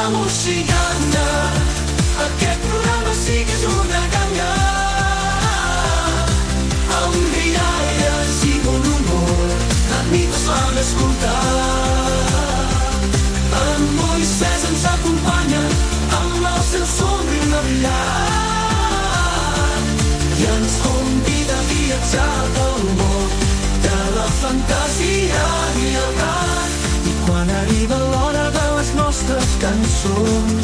Moixiganga, aquest programa sí que és una ganga, amb rialles i bon humor, amics van escoltar. En Moisès ens acompanya amb el seu somriure brillant i ens convida a viatjar pel món de la fantasia i el cant. I quan arriba l'hora de les nostres cançons,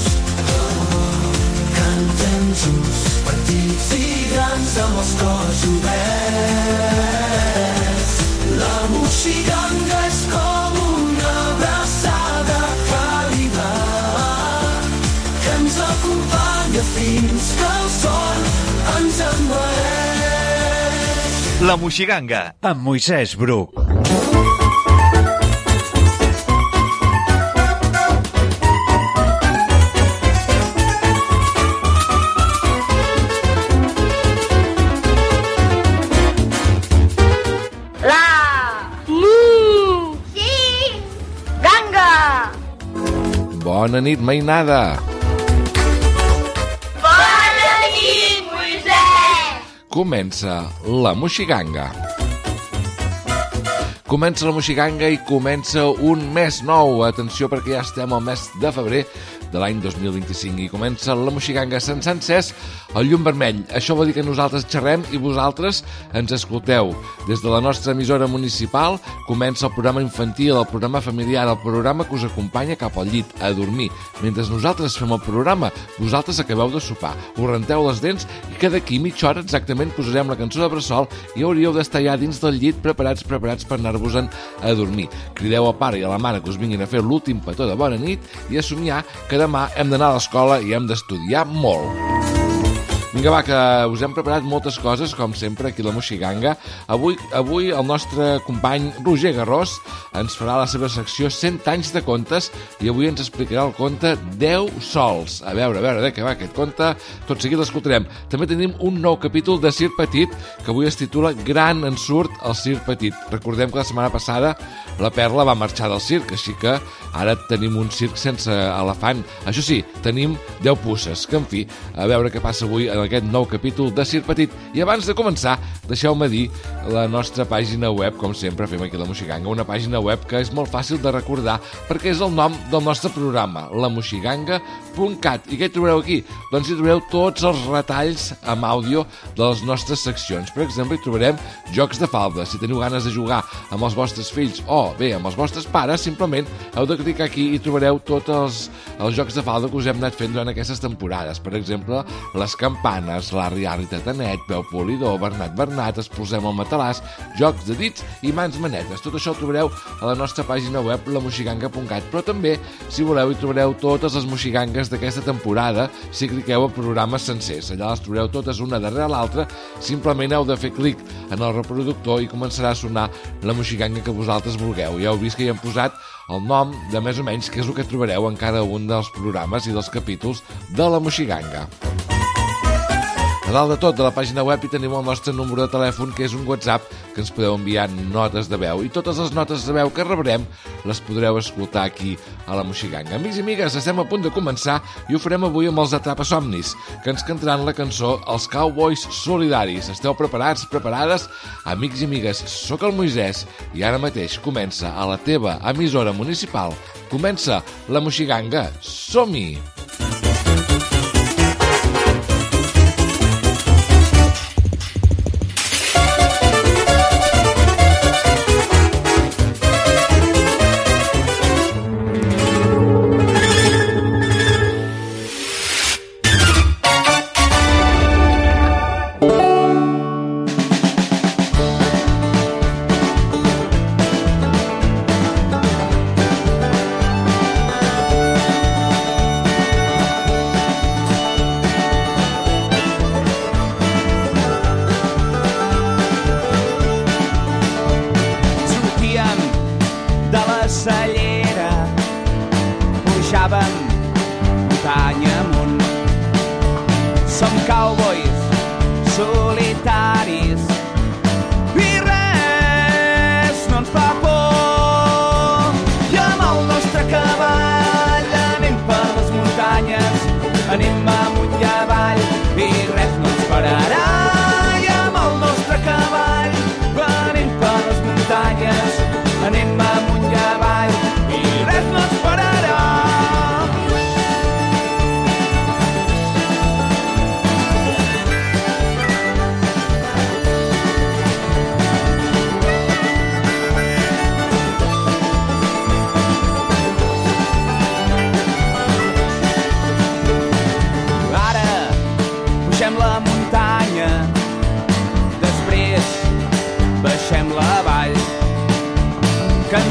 cantem junts, petits i grans, amb els cors oberts. La moixiganga és com una abraçada càlida que ens acompanya fins que el sol ens envaeix. La moixiganga amb Moisès Bru. Bona nit, mainada. Bona nit, Moisès. Comença la moixiganga. Comença la moixiganga i comença un mes nou. Atenció, perquè ja estem al mes de febrer de l'any 2025 i comença la moixiganga sense encès el llum vermell. Això vol dir que nosaltres xerrem i vosaltres ens escolteu. Des de la nostra emissora municipal comença el programa infantil, el programa familiar, el programa que us acompanya cap al llit, a dormir. Mentre nosaltres fem el programa, vosaltres acabeu de sopar, us renteu les dents i que d'aquí mitja hora exactament posarem la cançó de bressol i hauríeu d'estar ja dins del llit preparats per anar-vos-en a dormir. Crideu al pare i a la mare que us vinguin a fer l'últim petó de bona nit i a somiar que demà hem d'anar a l'escola i hem d'estudiar molt. Vinga, va, que us hem preparat moltes coses, com sempre, aquí a la moixiganga. Avui el nostre company Roger Garrós ens farà la seva secció 100 anys de contes i avui ens explicarà el conte 10 sols. A veure de què va aquest conte, tot seguit l'escoltarem. També tenim un nou capítol de Circ Petit, que avui es titula Gran en surt el Circ Petit. Recordem que la setmana passada la Perla va marxar del circ, així que ara tenim un circ sense elefant. Això sí, tenim 10 puces, que en fi, a veure què passa avui en aquest nou capítol de Circ Petit. I abans de començar, deixeu-me dir la nostra pàgina web, com sempre fem aquí a la moixiganga, una pàgina web que és molt fàcil de recordar perquè és el nom del nostre programa, lamoixiganga.cat. I què hi trobareu aquí? Doncs hi trobareu tots els retalls amb àudio de les nostres seccions. Per exemple, hi trobarem jocs de falda. Si teniu ganes de jugar amb els vostres fills o bé amb els vostres pares, simplement heu de clicar aquí i trobareu tots els jocs de falda que us hem anat fent durant aquestes temporades. Per exemple, les campanes, l'Arri Tatanet, Peu Polidor, Bernat, Expulsem el matalàs, jocs de dits i mans manetes. Tot això ho trobareu a la nostra pàgina web, lamoixiganga.cat, però també, si voleu, hi trobareu totes les moixigangues d'aquesta temporada si cliqueu a programes sencers. Allà les trobareu totes una darrere l'altra, simplement heu de fer clic en el reproductor i començarà a sonar la moixiganga que vosaltres vulgueu. Ja heu vist que hi hem posat el nom de més o menys què és el que trobareu en cada un dels programes i dels capítols de la moixiganga. A dalt de tot, de la pàgina web hi tenim el nostre número de telèfon, que és un WhatsApp que ens podeu enviar notes de veu. I totes les notes de veu que rebrem les podreu escoltar aquí a la moixiganga. Amics i amigues, estem a punt de començar i ho farem avui amb els Atrapasomnis, que ens cantaran la cançó Els Cowboys Solidaris. Esteu preparats, preparades? Amics i amigues, sóc el Moisès i ara mateix comença a la teva emissora municipal. Comença la moixiganga. Som-hi! Cavall anem per les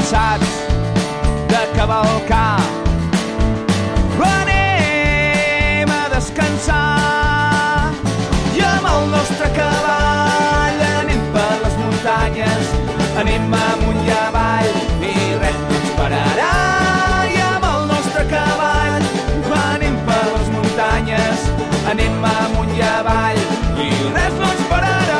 cansats de cavalcar. Anem a descansar i amb el nostre cavall anem per les muntanyes, anem amunt i avall i res no ens pararà. I amb el nostre cavall anem per les muntanyes, anem amunt i avall i res no ens pararà.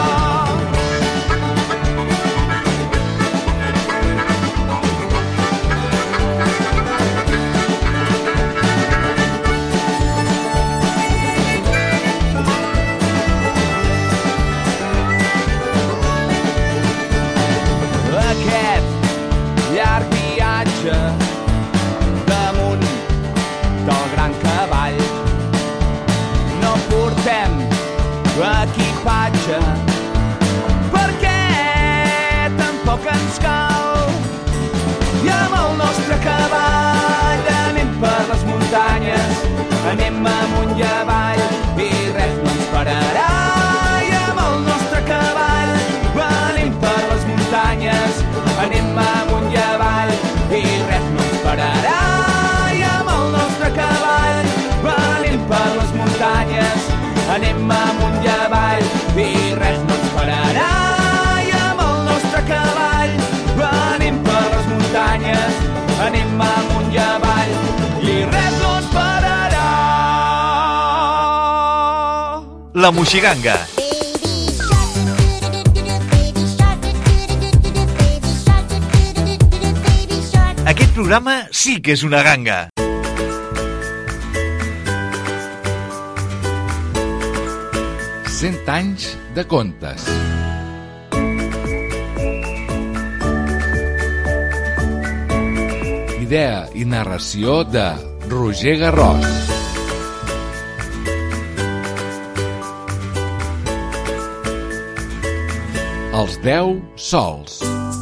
Llarg viatge damunt del gran cavall. No portem equipatge perquè tampoc ens cal. I amb el nostre cavall anem per les muntanyes, anem amunt i avall i res no ens pararà. I amb el nostre cavall anem per les muntanyes, anem amunt i avall i res no ens pararà. I amb el nostre cavall anem per les muntanyes, anem amunt i avall i res no ens pararà. I amb el nostre cavall anem per les muntanyes, anem amunt i avall i res no ens pararà. La Moixiganga. Aquest programa sí que és una ganga. Cent anys de contes. Idea i narració de Roger Garròs. Els 10 sols.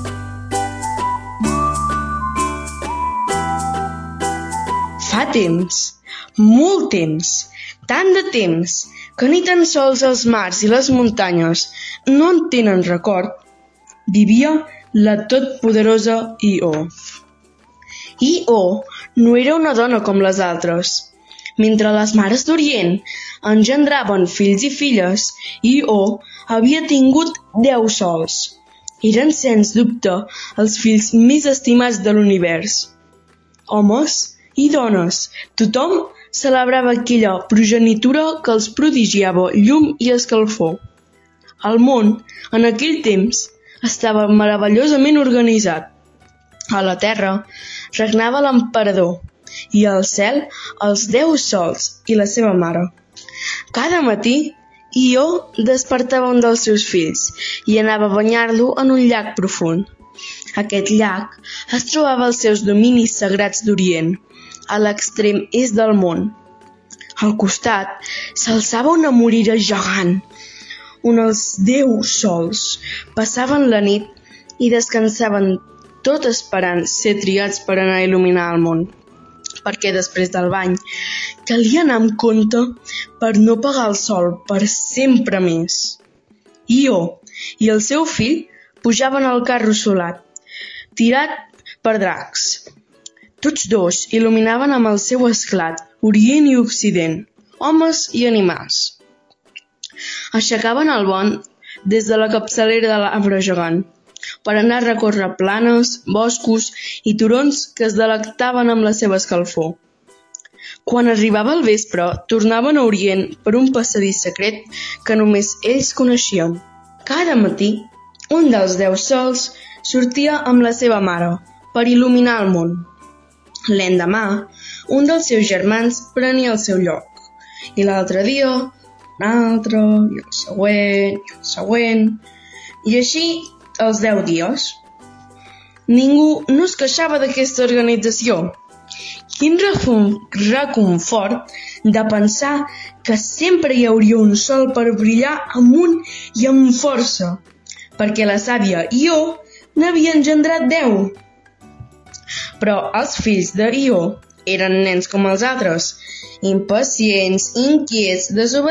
Fa temps, molt temps, tant de temps, que ni tan sols els mars i les muntanyes no en tenen record, vivia la totpoderosa Io. Io no era una dona com les altres. Mentre les mares d'Orient engendraven fills i filles, Io havia tingut 10 sols. Eren, sens dubte, els fills més estimats de l'univers. Homes i dones, tothom celebrava aquella progenitura que els prodigiava llum i escalfor. El món, en aquell temps, estava meravellosament organitzat. A la terra regnava l'emperador i al cel els 10 sols i la seva mare. Cada matí, Io despertava un dels seus fills i anava a banyar-lo en un llac profund. Aquest llac es trobava als seus dominis sagrats d'Orient, a l'extrem est del món. Al costat s'alçava una muralla gegant, on els 10 sols passaven la nit i descansaven tot esperant ser triats per anar a il·luminar el món. Perquè després del bany calia anar amb compte per no pagar el sol per sempre més. Io i el seu fill pujaven al carro solat, tirat per dracs. Tots dos il·luminaven amb el seu esclat Orient i Occident, homes i animals. Aixecaven el bon des de la capçalera de l'arbre gegant, per anar a recórrer planes, boscos i turons que es delectaven amb la seva escalfor. Quan arribava el vespre, tornaven a Orient per un passadís secret que només ells coneixien. Cada matí, un dels 10 sols sortia amb la seva mare per il·luminar el món. L'endemà, un dels seus germans prenia el seu lloc, i l'altre dia, un altre, i el següent, i així els 10 dies. Ningú no es queixava d'aquesta organització. Quin reconfort de pensar que sempre hi hauria un sol per brillar amunt i amb força, perquè la sàvia Io n'havia engendrat 10. Però els fills de Io eren nens com els altres, impacients, inquiets,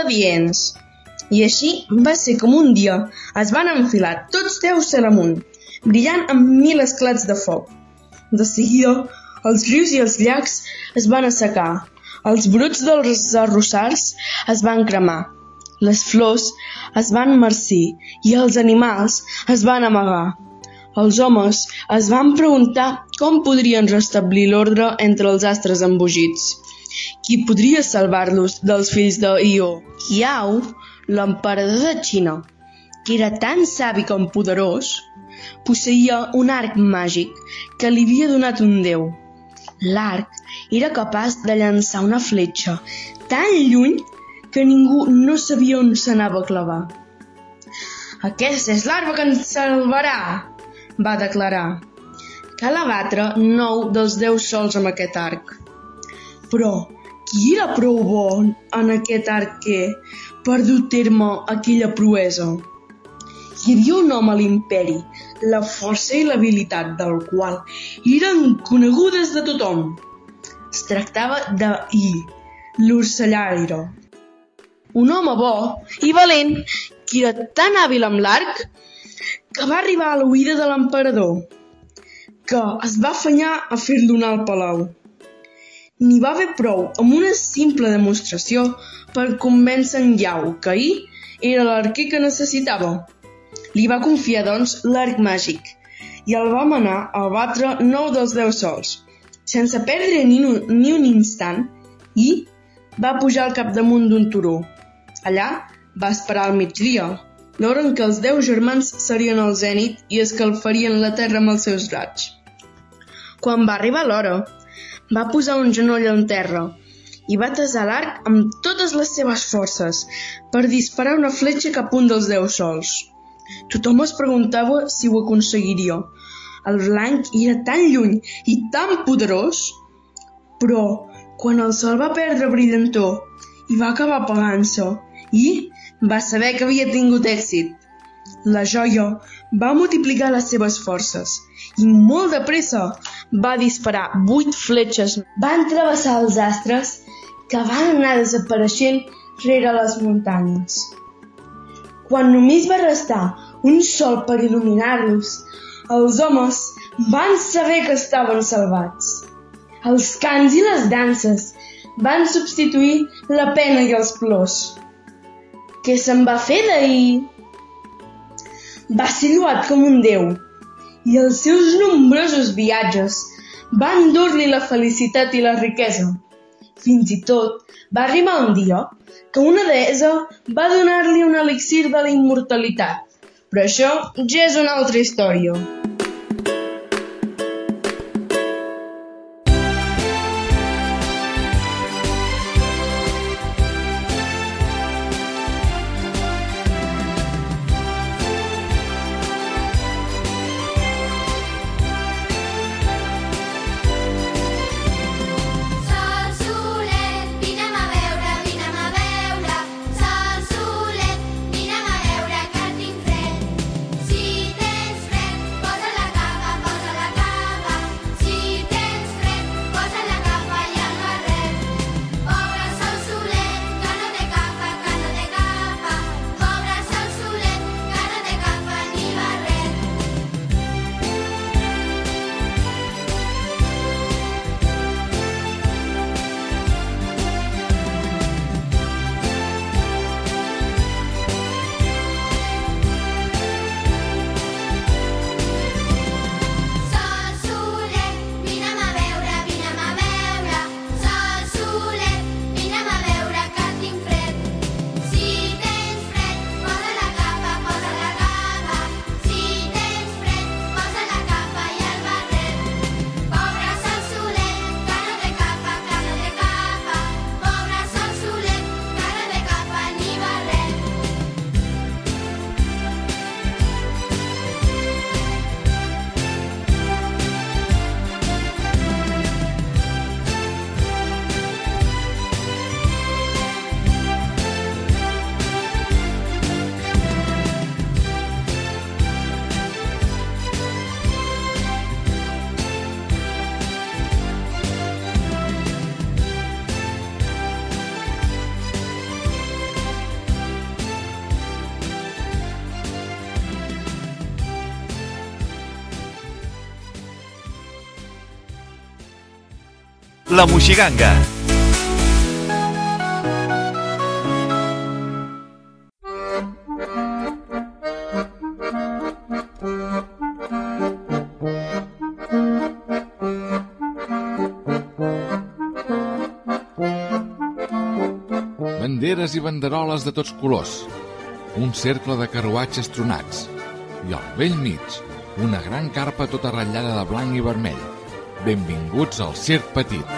desobedients. I així va ser com un dia es van enfilar tots 10 cel amunt, brillant amb 1000 esclats de foc. De seguida, els rius i els llacs es van assecar, els brots dels arrossars es van cremar, les flors es van marcir i els animals es van amagar. Els homes es van preguntar com podrien restablir l'ordre entre els astres embogits. Qui podria salvar-los dels fills de Ió? Yao, l'emperador de Xina, que era tan savi com poderós, posseïa un arc màgic que li havia donat un déu. L'arc era capaç de llançar una fletxa tan lluny que ningú no sabia on s'anava a clavar. «Aquesta és l'arma que ens salvarà!», va declarar. «Cal abatre 9 dels 10 sols amb aquest arc». Però qui era prou bo en aquest arquer per dur a terme aquella proesa? Hi havia un home a l'imperi, la força i l'habilitat del qual eren conegudes de tothom. Es tractava de Yi, l'ocellaire. Un home bo i valent que era tan hàbil amb l'arc que va arribar a l'oïda de l'emperador, que es va afanyar a fer-lo anar al palau. N'hi va haver prou amb una simple demostració per convèncer en Yao que Yi era l'arquer que necessitava. Li va confiar, doncs, l'arc màgic i el va manar a batre 9 dels 10 sols. Sense perdre ni un instant, Yi va pujar al capdamunt d'un turó. Allà va esperar al migdia, l'hora en què els 10 germans serien al zènit i escalfarien la terra amb els seus raigs. Quan va arribar l'hora, va posar un genoll en terra i va tesar l'arc amb totes les seves forces per disparar una fletxa cap un dels 10 sols. Tothom es preguntava si ho aconseguiria. El blanc era tan lluny i tan poderós, però quan el sol va perdre brillantor i va acabar apagant-se, i va saber que havia tingut èxit. La joia va multiplicar les seves forces i molt de pressa va disparar 8 fletxes. Van travessar els astres que van anar desapareixent rere les muntanyes. Quan només va restar un sol per il·luminar-los, els homes van saber que estaven salvats. Els cants i les danses van substituir la pena i els plors. Què se'n va fer d'ahir? Va ser lloat com un déu i els seus nombrosos viatges van dur-li la felicitat i la riquesa. Fins i tot va arribar un dia que una deessa va donar-li un elixir de la immortalitat. Però això ja és una altra història. Sol solet, vine'm a veure que tinc fred. Si tens fred, La Moixiganga. Banderes i banderoles de tots colors, un cercle de carruatges tronats i al vell mig una gran carpa tota ratllada de blanc i vermell. Benvinguts al Circ Petit.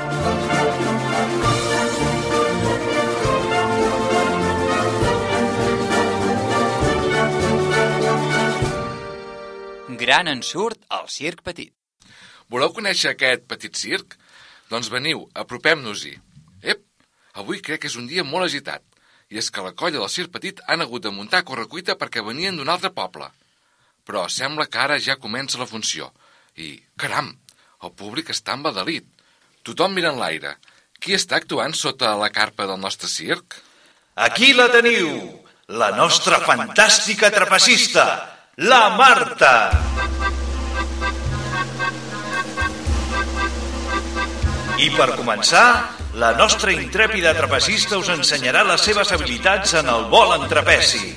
Gran ensurt al Circ Petit. Voleu conèixer aquest petit circ? Doncs veniu, apropem-nos-hi. Avui crec que és un dia molt agitat, i és que la colla del Circ Petit han hagut de muntar a correcuita perquè venien d'un altre poble. Però sembla que ara ja comença la funció. I, caram, el públic està embadalit. Tothom mira en l'aire. Qui està actuant sota la carpa del nostre circ? Aquí la teniu, la nostra fantàstica trapecista, la Marta. I per començar, la nostra intrèpida trapecista us ensenyarà les seves habilitats en el vol en trapeci.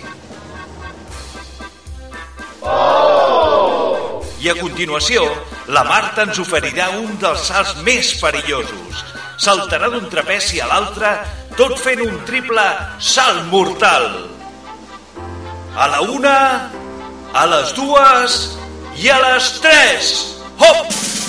I a continuació, la Marta ens oferirà un dels salts més perillosos. Saltarà d'un trapeci a l'altre, tot fent un triple salt mortal. A la 1, a les 2 i a les 3. Hop!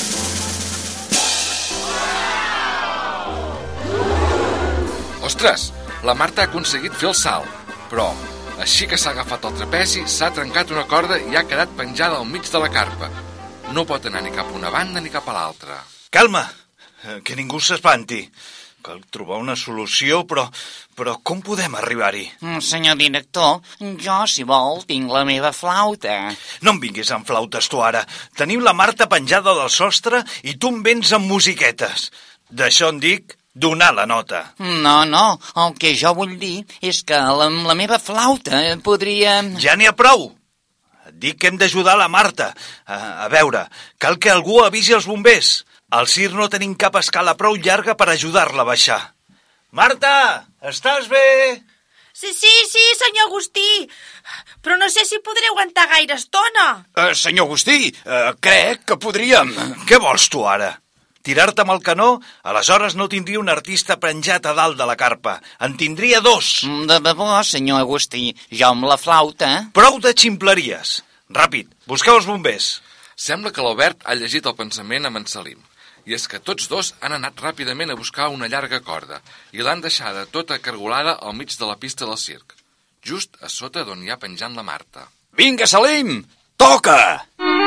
Ostres, la Marta ha aconseguit fer el salt, però així que s'ha agafat el trapezi, s'ha trencat una corda i ha quedat penjada al mig de la carpa. No pot anar ni cap a una banda ni cap a l'altra. Calma, que ningú s'espanti. Cal trobar una solució, però com podem arribar-hi? Senyor director, jo, si vol, tinc la meva flauta. No em vinguis amb flautes, tu, ara. Tenim la Marta penjada del sostre i tu em vens amb musiquetes. D'això en dic donar la nota. No, el que jo vull dir és que amb la meva flauta podria... Ja n'hi ha prou. Et dic que hem d'ajudar la Marta. A veure, cal que algú avisi els bombers. Al circ no tenim cap escala prou llarga per ajudar-la a baixar. Marta, estàs bé? Sí, senyor Agustí. Però no sé si podré aguantar gaire estona. Senyor Agustí, crec que podríem... Què vols tu ara? Tirar-te amb el canó? Aleshores no tindria un artista penjat a dalt de la carpa. En tindria 2. De debò, senyor Agustí, jo amb la flauta... Prou de ximpleries. Ràpid, busqueu els bombers. Sembla que l'Albert ha llegit el pensament amb en Salim. I és que tots dos han anat ràpidament a buscar una llarga corda i l'han deixada tota cargolada al mig de la pista del circ, just a sota d'on hi ha penjant la Marta. Vinga, Salim, toca!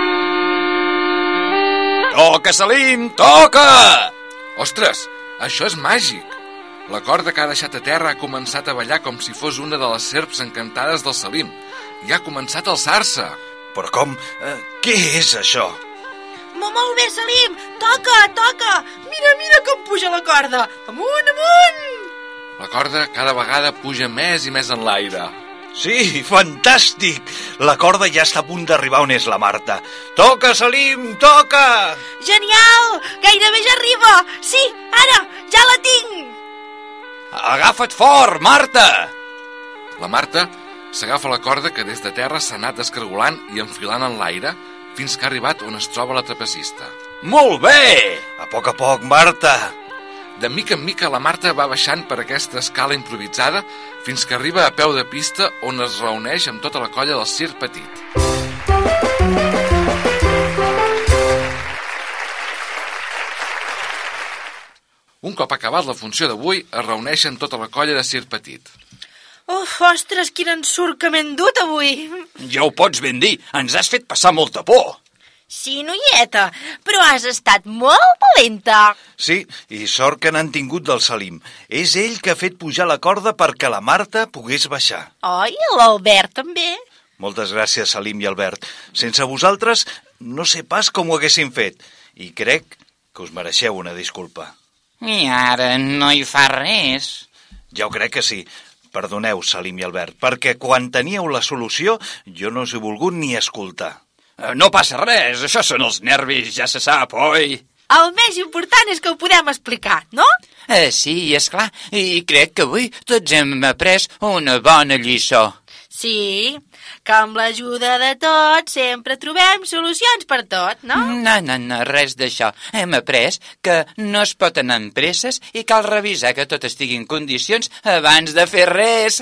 Toca, Salim, toca! Ostres, això és màgic! La corda que ha deixat a terra ha començat a ballar com si fos una de les serps encantades del Salim i ha començat a alçar-se. Però com? Què és això? Molt bé, Salim, toca! Mira com puja la corda! Amunt! La corda cada vegada puja més i més en l'aire. Sí, fantàstic! La corda ja està a punt d'arribar on és la Marta. Toca, Salim, toca! Genial! Gairebé ja arriba! Sí, ara, ja la tinc! Agafa't fort, Marta! La Marta s'agafa la corda que des de terra s'ha anat descargolant i enfilant en l'aire fins que ha arribat on es troba la trapecista. Molt bé! A poc, Marta! De mica en mica la Marta va baixant per aquesta escala improvisada fins que arriba a peu de pista on es reuneix amb tota la colla del Circ Petit. Un cop acabat la funció d'avui, es reuneixen tota la colla de Circ Petit. Ostres, quin ensurt que m'he endut avui! Ja ho pots ben dir, ens has fet passar molta por. Sí, noieta, però has estat molt valenta. Sí, i sort que n'han tingut del Salim. És ell que ha fet pujar la corda perquè la Marta pogués baixar. Oi, l'Albert també. Moltes gràcies, Salim i Albert. Sense vosaltres no sé pas com ho haguéssim fet. I crec que us mereixeu una disculpa. I ara no hi fa res. Ja ho crec que sí. Perdoneu, Salim i Albert, perquè quan teníeu la solució jo no us he volgut ni escoltar. No passa res, això són els nervis, ja se sap, oi? el més important és que ho podem explicar, no? Sí, és clar. I crec que avui tots hem après una bona lliçó. Sí, que amb l'ajuda de tots sempre trobem solucions per tot, no? No, res d'això. Hem après que no es pot anar amb presses i cal revisar que tot estigui en condicions abans de fer res.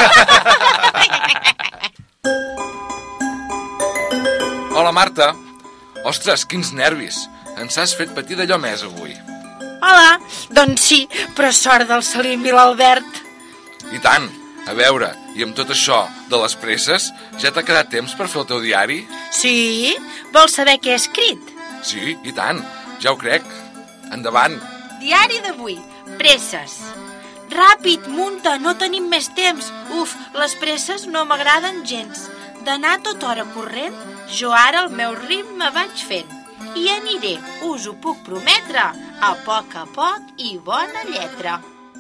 Hola, Marta. Ostres, quins nervis. Ens has fet patir d'allò més avui. Hola, doncs sí, però sort del Salim i l'Albert. I tant. A veure, i amb tot això de les presses, ja t'ha quedat temps per fer el teu diari? Sí? Vols saber què he escrit? Sí, i tant. Ja ho crec. Endavant. Diari d'avui. Presses. Ràpid, munta, no tenim més temps. Uf, les presses no m'agraden gens. D'anar tota hora corrent, jo ara el meu ritme vaig fent. I aniré, us ho puc prometre, a poc i bona lletra.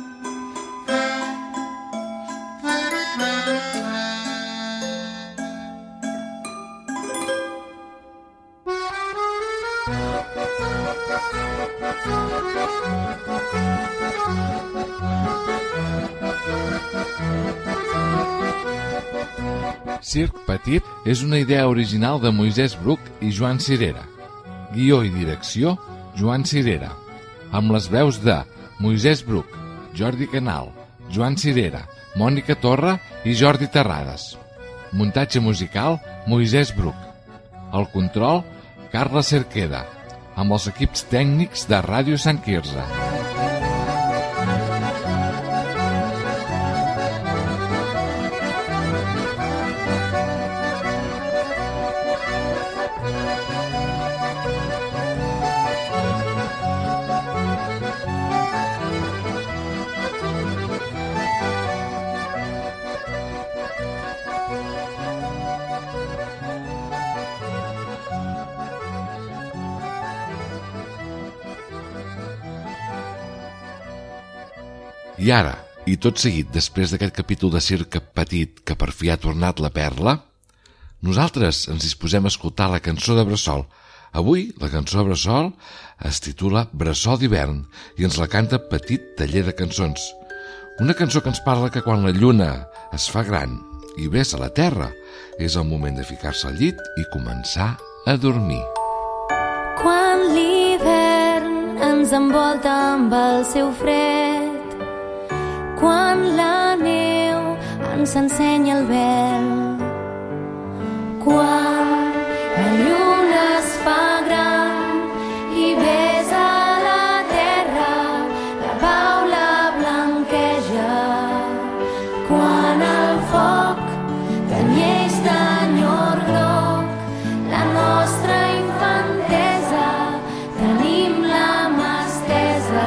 Circ Petit és una idea original de Moisès Bruc i Joan Cirera. Guió i direcció, Joan Cirera. Amb les veus de Moisès Bruc, Jordi Canal, Joan Cirera, Mònica Torra i Jordi Terrades. Muntatge musical, Moisès Bruc. El control, Carla Cerqueda. Amb els equips tècnics de Ràdio Sant Quirze. I ara, i tot seguit després d'aquest capítol de Circ Petit que per fi ha tornat la perla, nosaltres ens disposem a escoltar la cançó de Bressol. Avui la cançó de Bressol es titula Bressol d'hivern i ens la canta Petit Taller de Cançons. Una cançó que ens parla que quan la lluna es fa gran i ves a la terra és el moment de ficar-se al llit i començar a dormir. Quan l'hivern ens envolta amb el seu fred, quan la neu ens ensenya el vel, quan la lluna es fa gran i ves a la terra, la pau la blanqueja, quan el foc tenyeix d'enyor groc la nostra infantesa, tenim la mà estesa.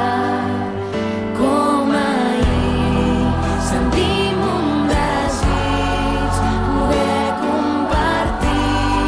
Sentim un desig poder compartir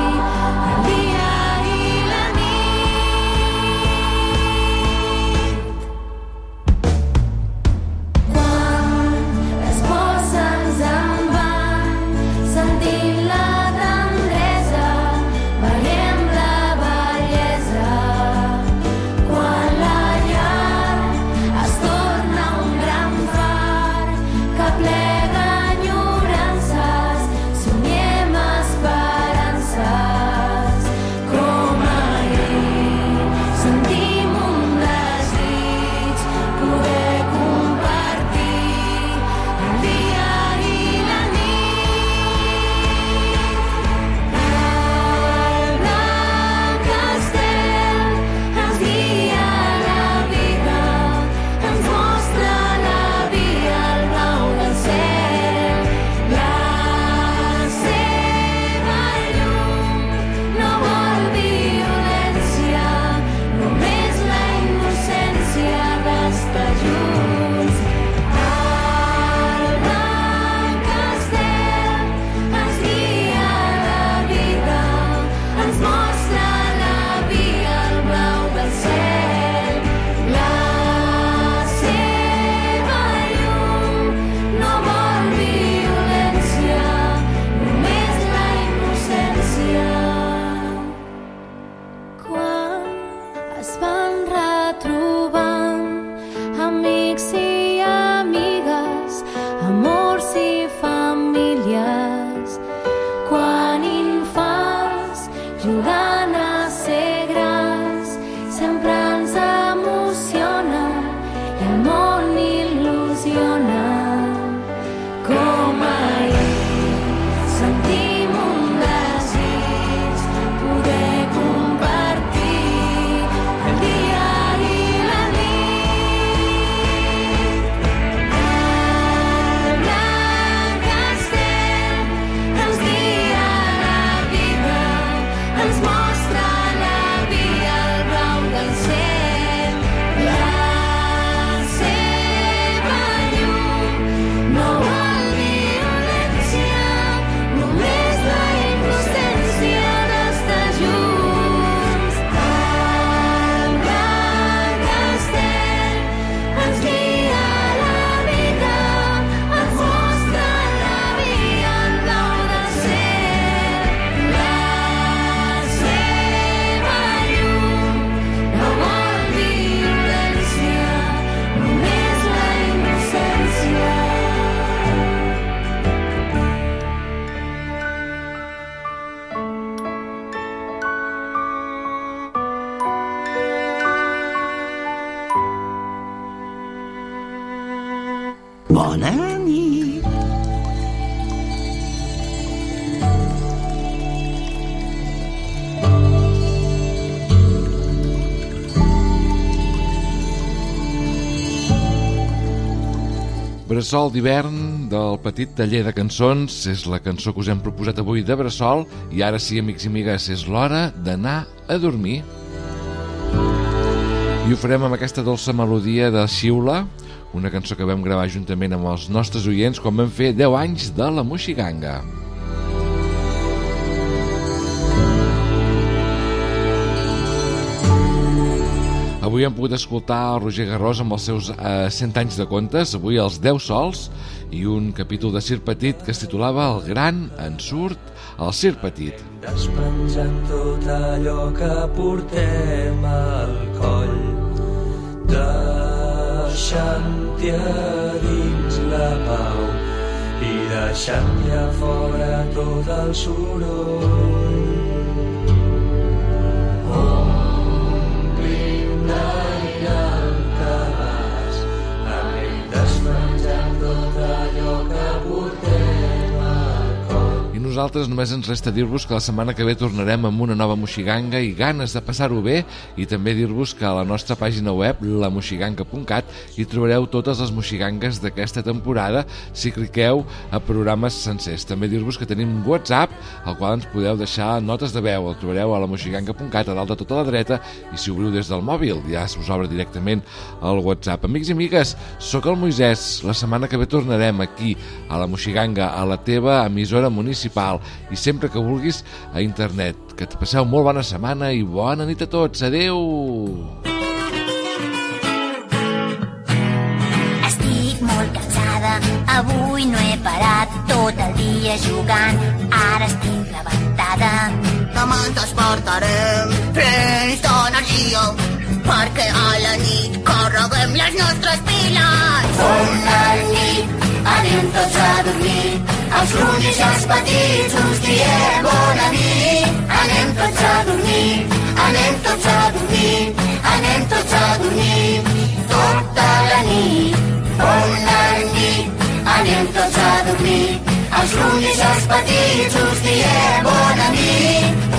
Bona nit. Bressol d'hivern del Petit Taller de Cançons és la cançó que us hem proposat avui de Bressol, i ara sí, amics i amigues, és l'hora d'anar a dormir. I ho farem amb aquesta dolça melodia de Xiula, una cançó que vam gravar juntament amb els nostres oients quan vam fer 10 anys de la Moixiganga. Avui hem pogut escoltar el Roger Garros amb els seus 100 anys de contes, avui els 10 sols, i un capítol de Circ Petit que es titulava El gran en surt al Circ Petit. Despenjant tot allò que portem al coll, deixant-hi a dins la pau i deixant-hi a fora tot el soroll. Nosaltres només ens resta dir-vos que la setmana que ve tornarem amb una nova moixiganga i ganes de passar-ho bé, i també dir-vos que a la nostra pàgina web, lamoixiganga.cat, hi trobareu totes les moixigangues d'aquesta temporada si cliqueu a programes sencers. També dir-vos que tenim WhatsApp, al qual ens podeu deixar notes de veu. El trobareu a lamoixiganga.cat, a dalt de tota la dreta, i si obriu des del mòbil ja us obre directament el WhatsApp. Amics i amigues, sóc el Moisès. La setmana que ve tornarem aquí, a la Moixiganga, a la teva emissora municipal, i sempre que vulguis a internet. Que et passeu molt bona setmana i bona nit a tots. Adeu! Estic molt cansada, avui no he parat tot el dia jugant, ara estic rebentada. Demà ens despertarem plens d'energia, perquè a la nit carreguem les nostres piles. Bona nit, anem tots a dormir, els grans i els petits us diem bona nit. Anem tots a dormir, anem tots a dormir, anem tots a dormir tota la nit. Bona nit, anem tots a dormir, els grans i els petits us diem bona nit.